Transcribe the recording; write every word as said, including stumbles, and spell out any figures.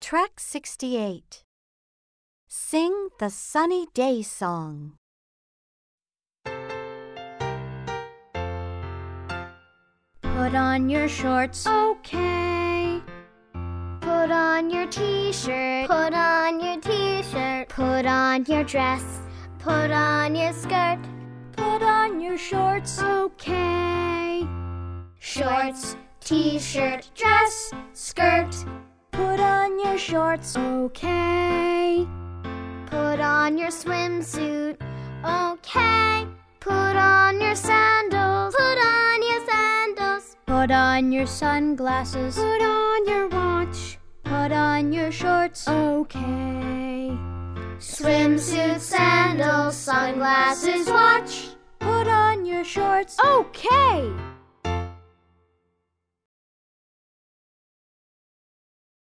Track sixty-eight. Sing the sunny day song. Put on your shorts, okay. Put on your t-shirt, Put on your t-shirt. put on your dress, Put on your skirt. put on your shorts, okay. Shorts, t-shirt, dress, skirt. Put on your shorts, okay. Put on your swimsuit. Okay. Put on your sandals. Put on your sandals. Put on your sunglasses, Put on your watch. put on your shorts, okay. Swimsuit, sandals, sunglasses, watch. Put on your shorts, okay.